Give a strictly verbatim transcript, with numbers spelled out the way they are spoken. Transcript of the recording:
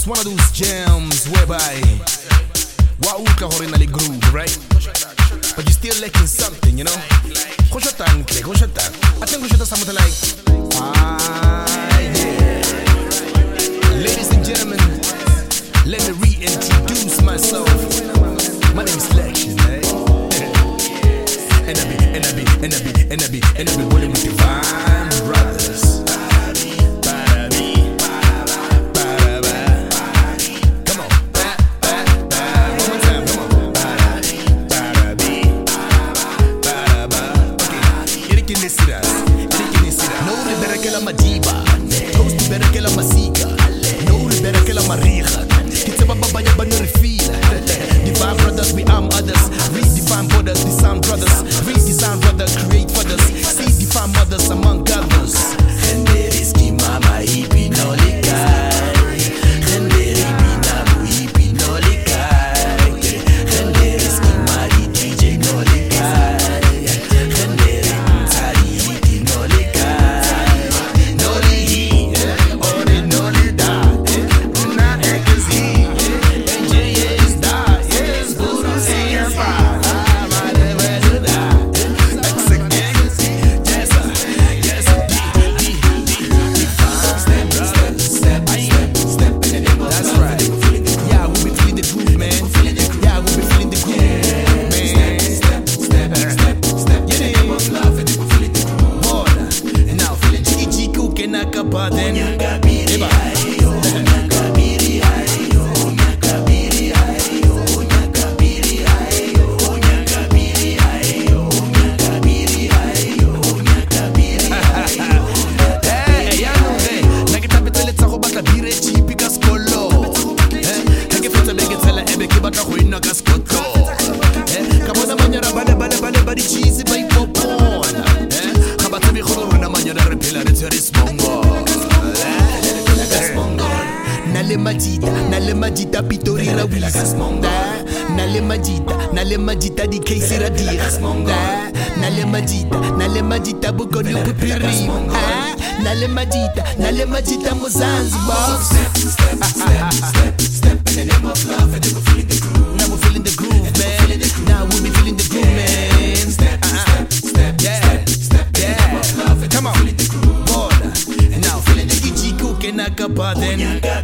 It's one of those jams whereby wauka hore na le groove, right? But you're still lacking something, you know? Go shut down, go shut down. I think we should do something like ah yeah. Ladies and gentlemen, let me reintroduce myself. My name is Selection, eh? And I be, and I be, and I be, and I be, and I be rolling with Divine Brothers. Divine Brothers, we arm others. Redefine borders, design brothers. Redesign brothers, create brothers. See define mothers among others. Generiski mama hippie no likai. Generiski nabu hippie no likai. Generiski mari D J no likai. Generiski tari hippie no likai. No li, ore no li da. Na ekezi. Nale majita, nale majita pitorira wismonda. Nale majita, nale majita di keisira dirasmonda. Nale majita, nale majita bukonu pupiri. Nale majita, nale majita mozanzibar. Step, step, step, step, step in the name of love, and we're feeling the groove. Now we're feeling the groove, man. Now we'll be feeling the groove, man. Step, step, step, step, step in the name of love, and we're feeling the groove. Now feeling the Gigi cooking a capa then.